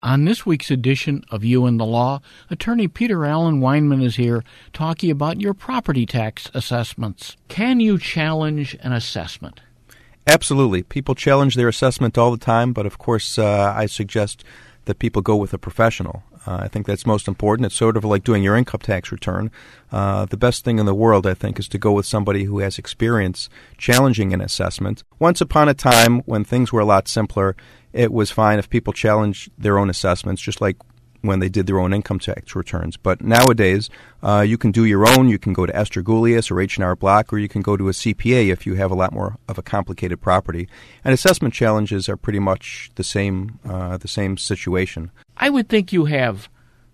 On this week's edition of You and the Law, attorney Peter Allen Weinman is here talking about your property tax assessments. Can you challenge an assessment? Absolutely. People challenge their assessment all the time, but of course I suggest that people go with a professional. I think that's most important. It's sort of like doing your income tax return. The best thing in the world, I think, is to go with somebody who has experience challenging an assessment. Once upon a time, when things were a lot simpler, it was fine if people challenged their own assessments, just like when they did their own income tax returns. But nowadays, you can do your own. You can go to Esther Gulius or H&R Block, or you can go to a CPA if you have a lot more of a complicated property. And assessment challenges are pretty much the same situation. I would think you have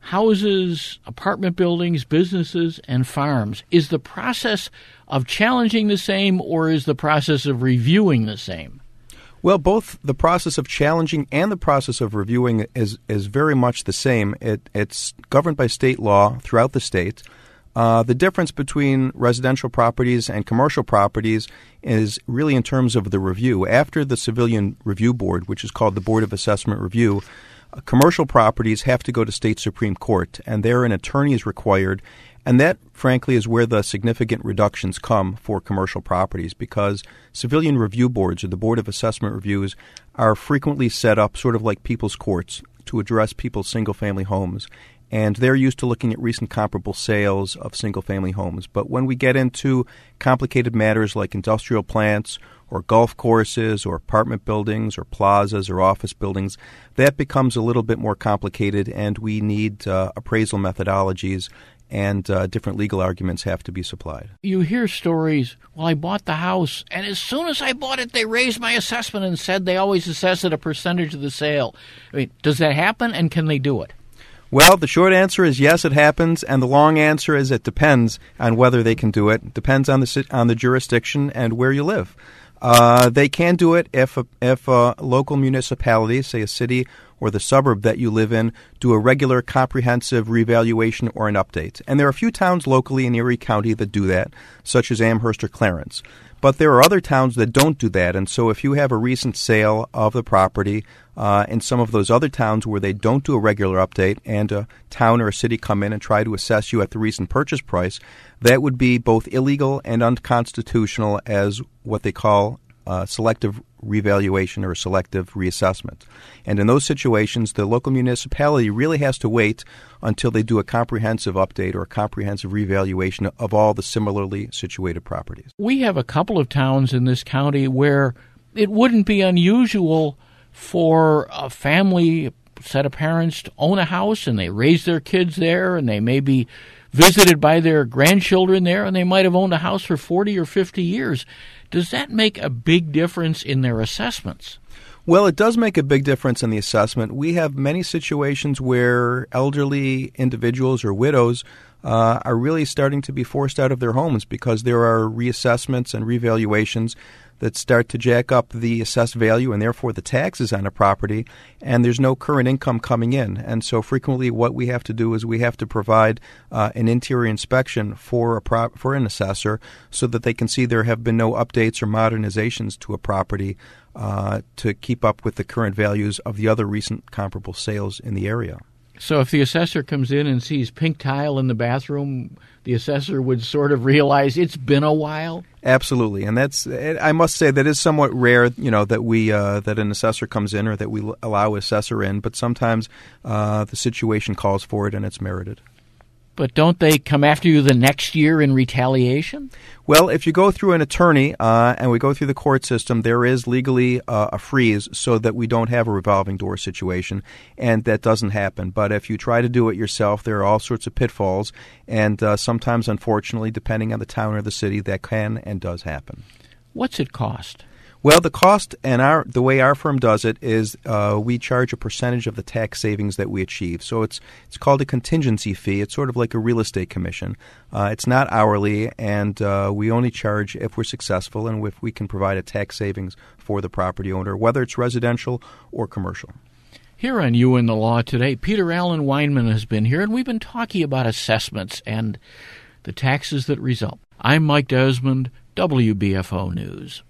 houses, apartment buildings, businesses, and farms. Is the process of challenging the same, or is the process of reviewing the same? Well, both the process of challenging and the process of reviewing is very much the same. It's governed by state law throughout the state. The difference between residential properties and commercial properties is really in terms of the review. After the Civilian Review Board, which is called the Board of Assessment Review, commercial properties have to go to state Supreme Court, and there an attorney is required. And that, frankly, is where the significant reductions come for commercial properties, because civilian review boards, or the Board of Assessment Reviews, are frequently set up sort of like people's courts to address people's single-family homes. And they're used to looking at recent comparable sales of single-family homes. But when we get into complicated matters like industrial plants or golf courses or apartment buildings or plazas or office buildings, that becomes a little bit more complicated, and we need appraisal methodologies, and different legal arguments have to be supplied. You hear stories, well, I bought the house, and as soon as I bought it, they raised my assessment and said they always assess it a percentage of the sale. I mean, does that happen, and can they do it? Well, the short answer is yes, it happens, and the long answer is it depends on whether they can do it. It depends on the jurisdiction and where you live. They can do it if a local municipality, say a city or the suburb that you live in, do a regular comprehensive revaluation or an update. And there are a few towns locally in Erie County that do that, such as Amherst or Clarence. But there are other towns that don't do that. And so if you have a recent sale of the property in some of those other towns where they don't do a regular update, and a town or a city come in and try to assess you at the recent purchase price, that would be both illegal and unconstitutional as what they call selective revaluation or selective reassessment. And in those situations, the local municipality really has to wait until they do a comprehensive update or a comprehensive revaluation of all the similarly situated properties. We have a couple of towns in this county where it wouldn't be unusual for a family set of parents to own a house, and they raise their kids there, and they may be visited by their grandchildren there, and they might have owned a house for 40 or 50 years. Does that make a big difference in their assessments? Well, it does make a big difference in the assessment. We have many situations where elderly individuals or widows are really starting to be forced out of their homes because there are reassessments and revaluations that start to jack up the assessed value and therefore the taxes on a property, and there's no current income coming in. And so frequently what we have to do is we have to provide an interior inspection for an assessor so that they can see there have been no updates or modernizations to a property to keep up with the current values of the other recent comparable sales in the area. So if the assessor comes in and sees pink tile in the bathroom, the assessor would sort of realize it's been a while? Absolutely, and I must say that is somewhat rare, that an assessor comes in or that we allow an assessor in, but sometimes the situation calls for it and it's merited. But don't they come after you the next year in retaliation? Well, if you go through an attorney and we go through the court system, there is legally a freeze so that we don't have a revolving door situation, and that doesn't happen. But if you try to do it yourself, there are all sorts of pitfalls, and sometimes, unfortunately, depending on the town or the city, that can and does happen. What's it cost? Well, the cost and the way our firm does it is we charge a percentage of the tax savings that we achieve. So it's called a contingency fee. It's sort of like a real estate commission. It's not hourly, and we only charge if we're successful and if we can provide a tax savings for the property owner, whether it's residential or commercial. Here on You and the Law today, Peter Allen Weinman has been here, and we've been talking about assessments and the taxes that result. I'm Mike Desmond, WBFO News.